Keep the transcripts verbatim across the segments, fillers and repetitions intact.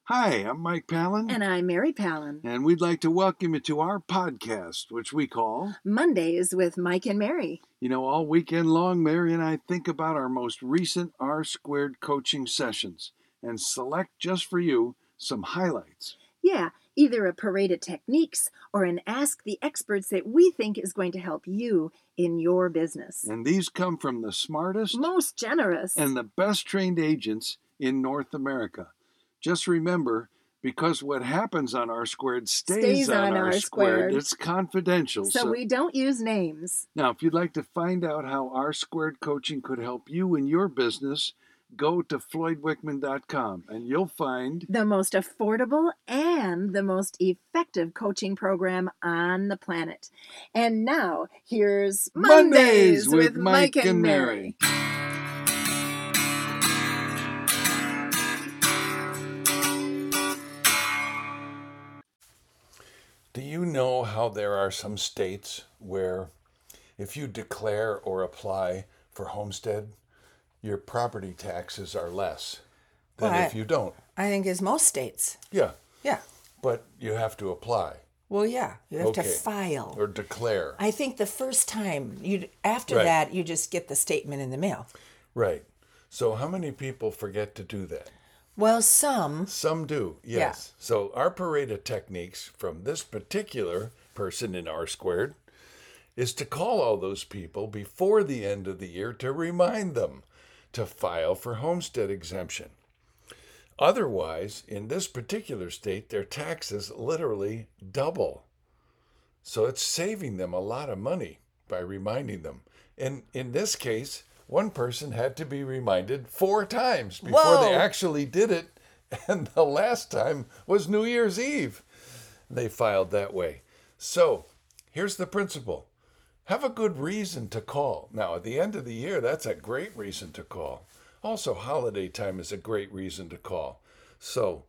Hi, I'm Mike Palin. And I'm Mary Palin. And we'd like to welcome you to our podcast, which we call Mondays with Mike and Mary. You know, all weekend long, Mary and I think about our most recent R Squared coaching sessions and select just for you some highlights. Yeah, either a parade of techniques or an Ask the Experts that we think is going to help you in your business. And these come from the smartest, most generous, and the best trained agents in North America. Just remember, because what happens on R Squared stays, stays on, on R R Squared. It's confidential. So, so we don't use names. Now, if you'd like to find out how R Squared coaching could help you in your business, go to floyd wickman dot com and you'll find the most affordable and the most effective coaching program on the planet. And now, here's Mondays, Mondays with, with Mike, Mike and Mary. Mary. Do you know how there are some states where if you declare or apply for homestead, your property taxes are less than well, if you don't? I think it's most states. Yeah. Yeah. But you have to apply. Well, yeah, you have okay. to file. Or declare. I think the first time, you after right. that, you just get the statement in the mail. Right. So how many people forget to do that? Well, some. Some do, yes. Yeah. So our parade of techniques from this particular person in R Squared is to call all those people before the end of the year to remind them to file for homestead exemption. Otherwise, in this particular state, their taxes literally double. So it's saving them a lot of money by reminding them. And in this case, one person had to be reminded four times before Whoa. they actually did it. And the last time was New Year's Eve. They filed that way. So here's the principle. Have a good reason to call. Now, at the end of the year, that's a great reason to call. Also, holiday time is a great reason to call. So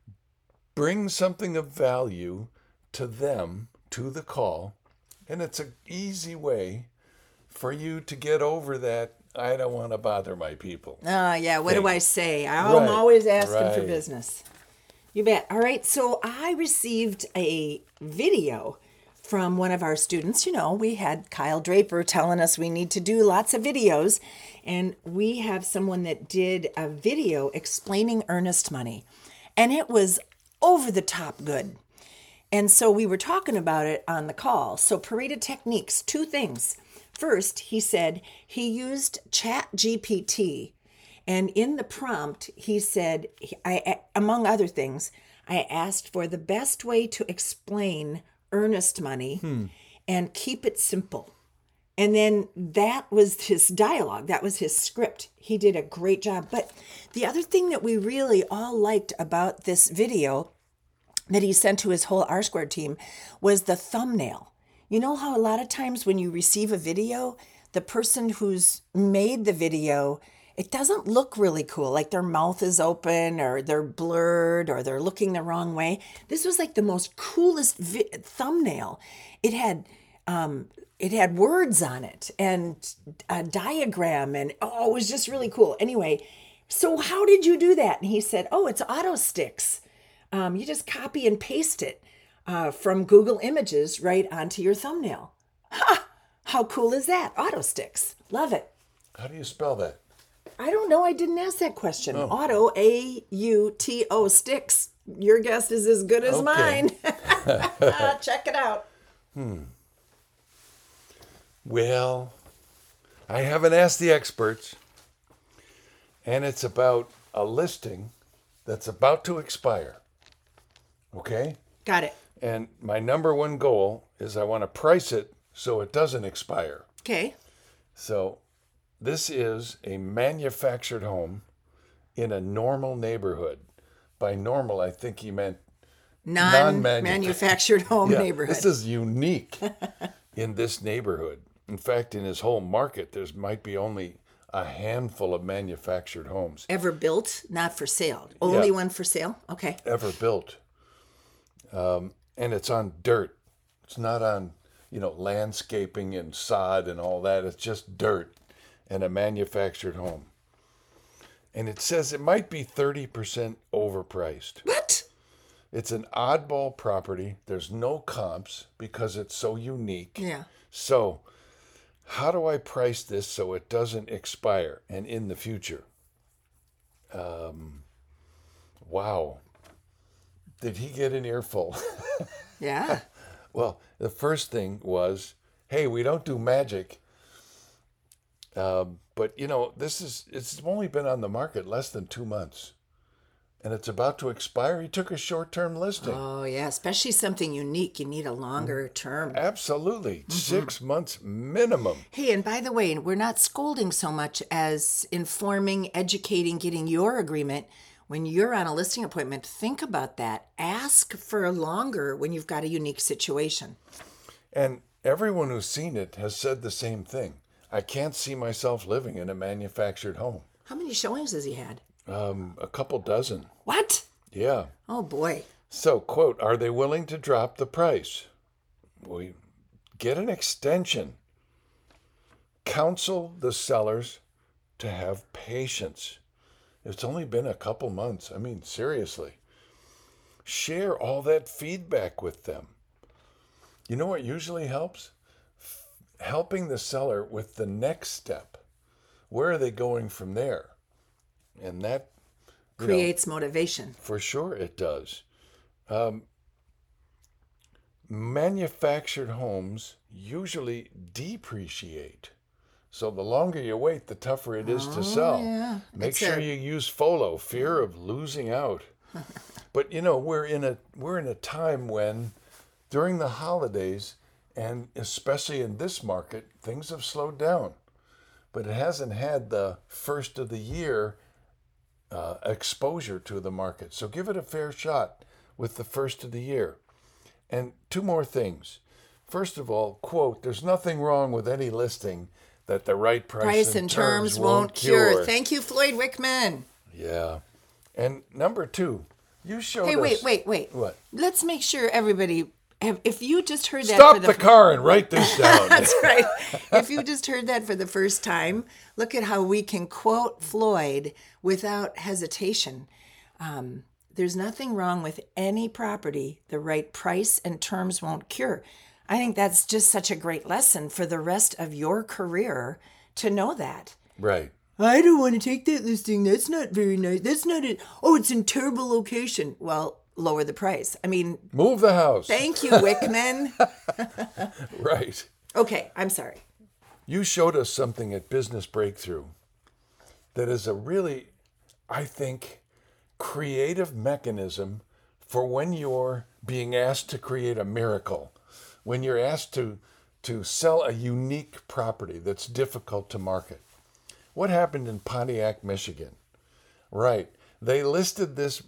bring something of value to them, to the call, and it's an easy way for you to get over that I don't want to bother my people. Oh, uh, yeah. What thing. do I say? I'm right. always asking right. for business. You bet. All right. So I received a video from one of our students. You know, we had Kyle Draper telling us we need to do lots of videos. And we have someone that did a video explaining earnest money. And it was over the top good. And so we were talking about it on the call. So Parade of Techniques, two things. First, he said he used Chat G P T, and in the prompt, he said, I, among other things, I asked for the best way to explain earnest money hmm. and keep it simple. And then that was his dialogue. That was his script. He did a great job. But the other thing that we really all liked about this video that he sent to his whole R Squared team was the thumbnail. You know how a lot of times when you receive a video, the person who's made the video, it doesn't look really cool. Like their mouth is open or they're blurred or they're looking the wrong way. This was like the most coolest vi- thumbnail. It had um, it had words on it and a diagram and oh, it was just really cool. Anyway, so how did you do that? And he said, oh, it's auto sticks. Um, you just copy and paste it. Uh, from Google Images right onto your thumbnail. Ha! How cool is that? Auto sticks. Love it. How do you spell that? I don't know. I didn't ask that question. Oh. Auto, A U T O, sticks. Your guess is as good as okay. mine. Check it out. Hmm. Well, I haven't asked the experts, and it's about a listing that's about to expire. Okay? Got it. And my number one goal is I want to price it so it doesn't expire. Okay. So this is a manufactured home in a normal neighborhood. By normal, I think he meant non-manufactured home yeah, neighborhood. This is unique in this neighborhood. In fact, in his whole market, there might be only a handful of manufactured homes. Ever built, not for sale. Only yeah. one for sale? Okay. Ever built. Um, and it's on dirt. It's not on, you know, landscaping and sod and all that. It's just dirt and a manufactured home. and it says it might be thirty percent overpriced. What? It's an oddball property. There's no comps because it's so unique. Yeah. So, how do I price this so it doesn't expire and in the future? Um, wow. Did he get an earful? Yeah. Well, the first thing was, hey, we don't do magic. Um, but, you know, this is, it's only been on the market less than two months. And it's about to expire. He took a short-term listing. Oh, yeah. Especially something unique. You need a longer term. Absolutely. Six months minimum. Hey, and by the way, we're not scolding so much as informing, educating, getting your agreement. When you're on a listing appointment, think about that. Ask for longer when you've got a unique situation. And everyone who's seen it has said the same thing. I can't see myself living in a manufactured home. How many showings has he had? Um, a couple dozen. What? Yeah. Oh, boy. So, quote, are they willing to drop the price? We get an extension. Counsel the sellers to have patience. It's only been a couple months. I mean, seriously. Share all that feedback with them. You know what usually helps? F- helping the seller with the next step. Where are they going from there? And that you know, Creates motivation. for sure it does. Um, manufactured homes usually depreciate. So the longer you wait, the tougher it is to sell. yeah. Make It's sure a- you use FOLO, fear of losing out. But you know, we're in a we're in a time when during the holidays, and especially in this market, things have slowed down. But it hasn't had the first of the year uh, exposure to the market. So give it a fair shot with the first of the year. And two more things. First of all, quote, there's nothing wrong with any listing that the right price, Price and terms won't cure. Thank you, Floyd Wickman. Yeah. And number two, you showed Hey, us... wait, wait, wait. What? Let's make sure everybody, if you just heard that Stop for the, the car and write this down. That's right. If you just heard that for the first time, look at how we can quote Floyd without hesitation. Um, there's nothing wrong with any property the right price and terms won't cure. I think that's just such a great lesson for the rest of your career to know that. Right. I don't want to take that listing. That's not very nice. That's not it. Oh, it's in terrible location. Well, lower the price. I mean, Move the house. thank you, Wickman. Right. Okay, I'm sorry. You showed us something at Business Breakthrough that is a really, I think, creative mechanism for when you're being asked to create a miracle, when you're asked to, to sell a unique property that's difficult to market. What happened in Pontiac, Michigan? Right. They listed this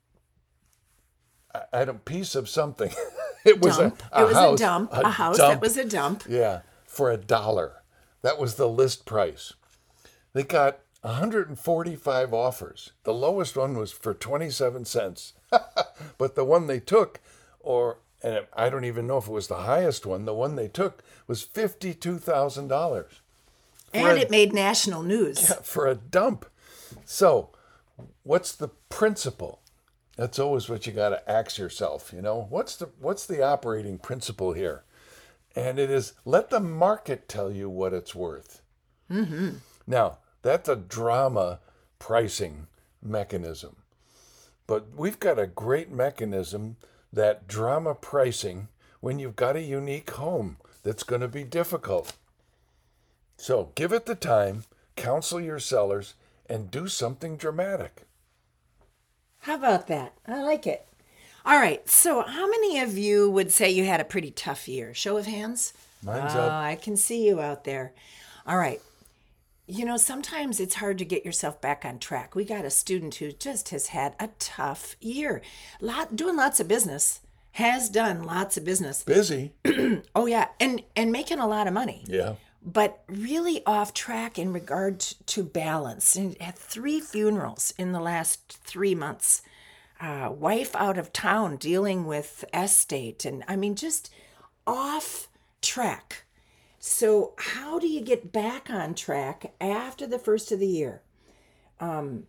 at a piece of something. It was Dump. a, a it was house, a dump. A, house dump. that was a dump. Yeah, for a dollar. That was the list price. They got one hundred forty-five offers. The lowest one was for twenty-seven cents. But the one they took, or and I don't even know if it was the highest one, the one they took was fifty-two thousand dollars. And a- it made national news. For a dump. So, what's the principle? That's always what you got to ask yourself, you know? What's the what's the operating principle here? And it is let the market tell you what it's worth. Mm-hmm. Now, that's a drama pricing mechanism. But we've got a great mechanism, that drama pricing, when you've got a unique home that's going to be difficult. So give it the time, counsel your sellers, and do something dramatic. How about that? I like it. All right. So, how many of you would say you had a pretty tough year? Show of hands. Mine's Oh, up. I can see you out there. All right. You know, sometimes it's hard to get yourself back on track. We got a student who just has had a tough year. Lot doing lots of business, has done lots of business. Busy. Oh yeah, and and making a lot of money. Yeah. But really off track in regard to balance. And had three funerals in the last three months. Uh, wife out of town dealing with estate. And I mean, just off track. So how do you get back on track after the first of the year? Um,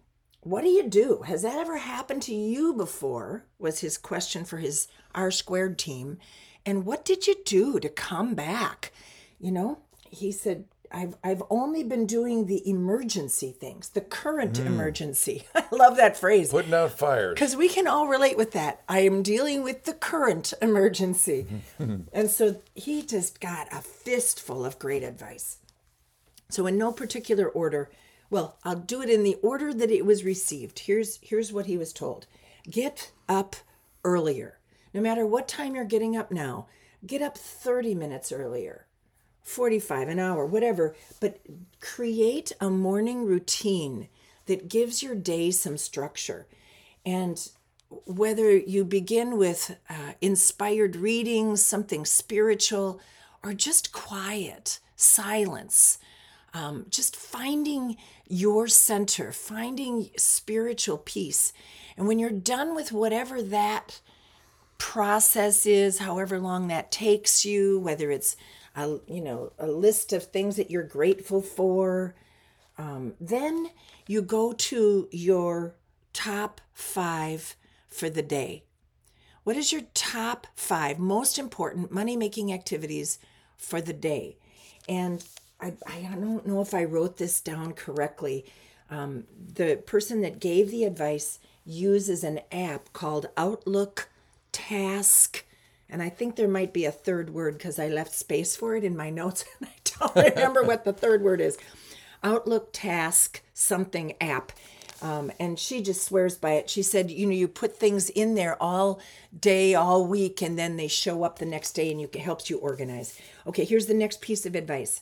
what do you do? Has that ever happened to you before? Was his question for his R squared team. And what did you do to come back? You know, he said, I've, I've only been doing the emergency things, the current mm. emergency. I love that phrase. Putting out fires. Because we can all relate with that. I am dealing with the current emergency. And so he just got a fistful of great advice. So in no particular order, well, I'll do it in the order that it was received. Here's, here's what he was told. Get up earlier. No matter what time you're getting up now, get up thirty minutes earlier. forty-five, an hour, whatever, but create a morning routine that gives your day some structure. And whether you begin with uh, inspired reading, something spiritual, or just quiet, silence, um, just finding your center, finding spiritual peace. And when you're done with whatever that process is, however long that takes you, whether it's a, you know, a list of things that you're grateful for, um, then you go to your top five for the day. What is your top five most important money-making activities for the day? And I, I don't know if I wrote this down correctly. Um, the person that gave the advice uses an app called Outlook Task, and I think there might be a third word because I left space for it in my notes and I don't remember what the third word is. Outlook Task something app. Um, and she just swears by it. She said, you know, you put things in there all day, all week, and then they show up the next day and you, it helps you organize. Okay, here's the next piece of advice.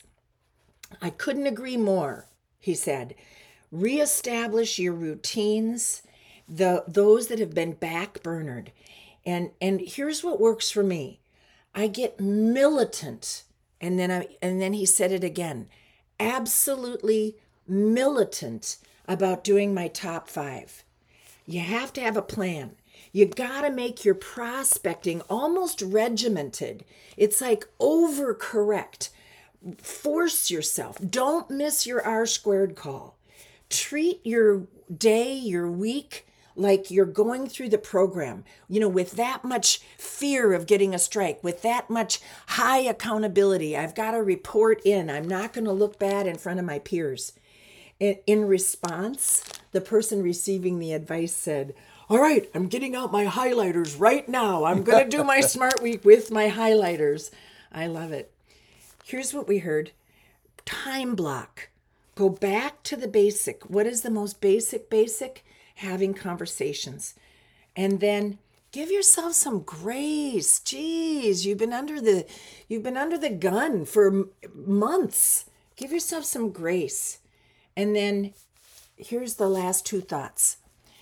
I couldn't agree more, he said. Reestablish your routines, the those that have been backburnered. And and here's what works for me. I get militant. And then I and then he said it again. Absolutely militant about doing my top five. You have to have a plan. You got to make your prospecting almost regimented. It's like overcorrect. Force yourself. Don't miss your R squared call. Treat your day, your week, like you're going through the program, you know, with that much fear of getting a strike, with that much high accountability. I've got to report in. I'm not going to look bad in front of my peers. In, in response, the person receiving the advice said, all right, I'm getting out my highlighters right now. I'm going to do my Smart Week with my highlighters. I love it. Here's what we heard. Time block. Go back to the basic. What is the most basic basic? Having conversations. And then give yourself some grace. Geez, you've been under the you've been under the gun for m- months. Give yourself some grace. And then here's the last two thoughts.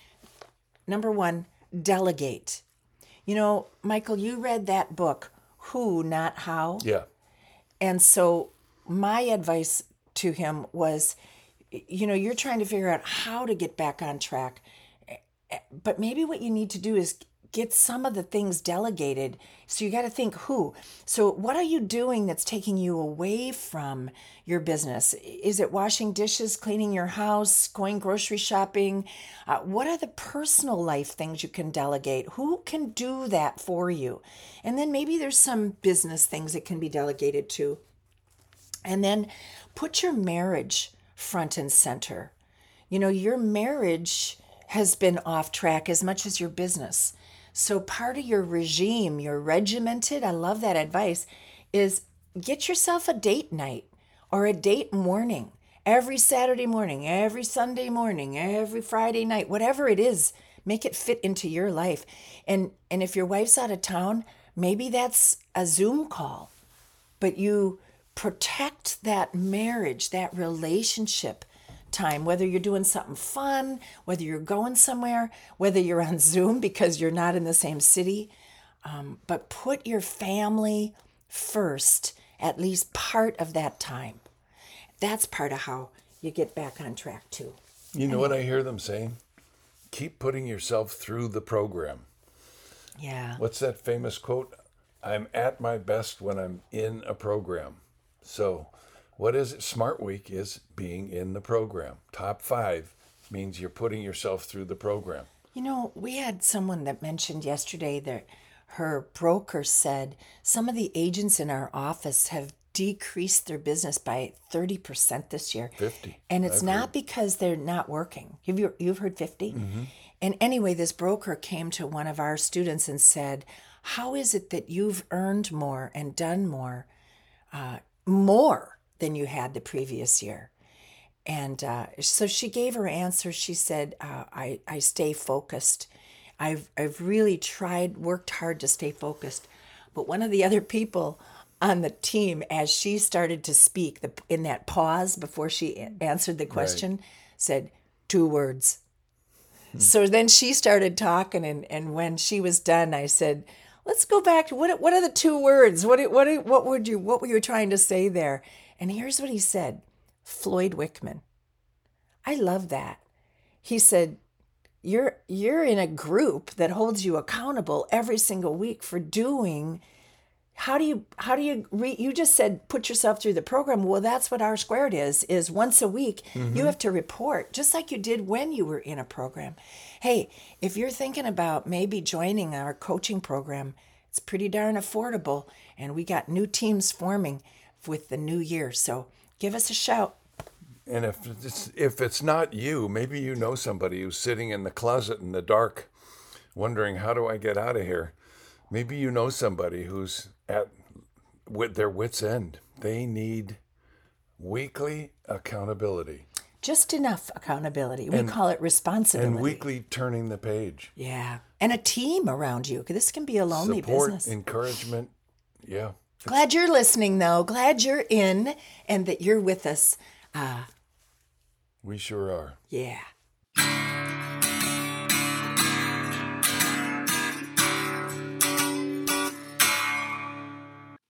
Number one, delegate. You know, Michael, you read that book, Who, Not How. Yeah. And so my advice to him was, you know, you're trying to figure out how to get back on track. But maybe what you need to do is get some of the things delegated. So you got to think who. So what are you doing that's taking you away from your business? Is it washing dishes, cleaning your house, going grocery shopping? Uh, what are the personal life things you can delegate? Who can do that for you? And then maybe there's some business things that can be delegated too. And then put your marriage front and center. You know, your marriage has been off track as much as your business. So part of your regime, your regimented, I love that advice, is get yourself a date night or a date morning. Every Saturday morning, every Sunday morning, every Friday night, whatever it is, make it fit into your life. And and if your wife's out of town, maybe that's a Zoom call. But you protect that marriage, that relationship time, whether you're doing something fun, whether you're going somewhere, whether you're on Zoom because you're not in the same city. Um, but put your family first, at least part of that time. That's part of how you get back on track too. You know what I hear them saying? Keep putting yourself through the program. Yeah. What's that famous quote? I'm at my best when I'm in a program. So what is it? Smart Week is being in the program. Top five, means you're putting yourself through the program. You know, we had someone that mentioned yesterday that her broker said some of the agents in our office have decreased their business by thirty percent this year. fifty. And it's I've not heard. because they're not working. Have you, you've heard fifty? Mm-hmm. And anyway, this broker came to one of our students and said, how is it that you've earned more and done more, uh, more than you had the previous year? And uh, so she gave her answer. She said, uh, I, I stay focused. I've, I've really tried, worked hard to stay focused. But one of the other people on the team, as she started to speak, the, in that pause before she a- answered the question, said, two words. So then she started talking, and, and when she was done, I said, let's go back to what what are the two words? What what what would you what were you trying to say there? And here's what he said. Floyd Wickman. I love that. He said, you're you're in a group that holds you accountable every single week for doing. How do you how do you re, you just said put yourself through the program? Well, that's what R squared is. Is once a week mm-hmm. you have to report, just like you did when you were in a program. Hey, if you're thinking about maybe joining our coaching program, it's pretty darn affordable, and we got new teams forming with the new year. So give us a shout. And if it's, if it's not you, maybe you know somebody who's sitting in the closet in the dark, wondering, how do I get out of here? Maybe you know somebody who's at with their wits' end. They need weekly accountability. Just enough accountability. We and, call it responsibility. And weekly turning the page. Yeah. And a team around you. This can be a lonely Support, business. Encouragement. Yeah. Glad you're listening, though. Glad you're in and that you're with us. Uh, we sure are. Yeah.